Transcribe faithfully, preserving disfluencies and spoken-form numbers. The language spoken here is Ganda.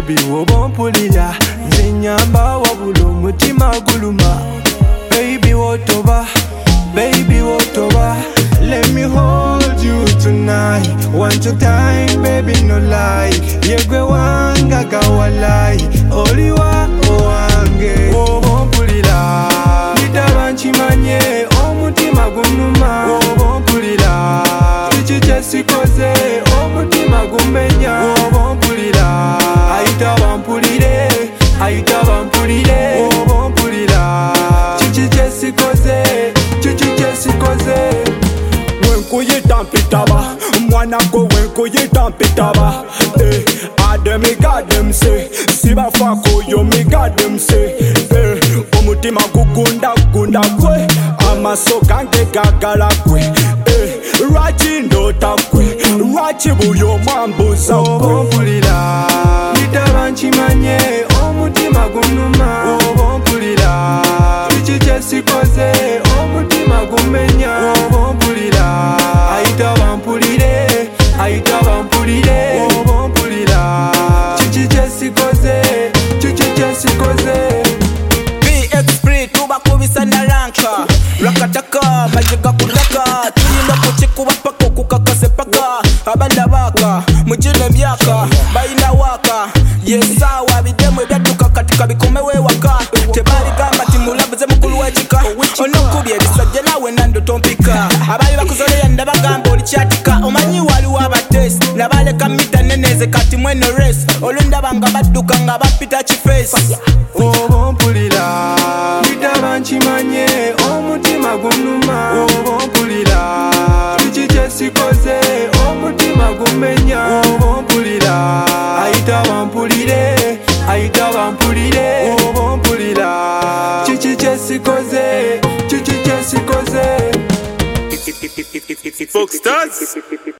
baby woba mpulira nze nyamba wabula omutima guluma baby wotoba baby wotoba let me hold you tonight want your time baby no lie yegwe wanga gawalai oliwa owange woba mpulira nitaba nkimanye omutima gunuma woba mpulira kiki kyesikoze omutima gumenya woba mpulira ayita bampulire ayita bampulire woba mpulira kiki kyesikoze kiki kyesikoze wenkuyita mpitaba mwana gwe wenkuyita mpitaba eh, ade migade mse sibafako yo migade mse eh, omutima gugunda gunda gwe amaso gange gagala gwe eh, lwaki ndota gwe lwaki buli omwambuza woba mpulira nitaba nkimanye omutima gunuma woba mpulira kiki kyesikoze omutima gumenya woba mpulira ayita bampulire ayita bampulire woba mpulira kiki kyesikoze kiki kyesikoze B-Express tubakubisa na ranka rakataka majiga kutaka tuyinda kukikuba paka kukakase paka abanda baka mujine myaka bayina waka yesawa bidemwe byatuka katika bikomewe waka tebali gamba timulabuze mukulu wekika onokubye bisajja nawe nando tompika abali bakuzoleya ndabagamba oli kyatika omanyi waliwo abatesi nabaleka mita neneze kati mweno race olundabanga badduka nga bapita kifesi woba mpulira nitaba nkimanye omutima gunuma woba mpulira kiki kyesikoze omutima gumenya woba mpulira ayita bampulire ayita bampulire woba mpulira kiki kyesikoze kiki kyesikoze Folk Stars.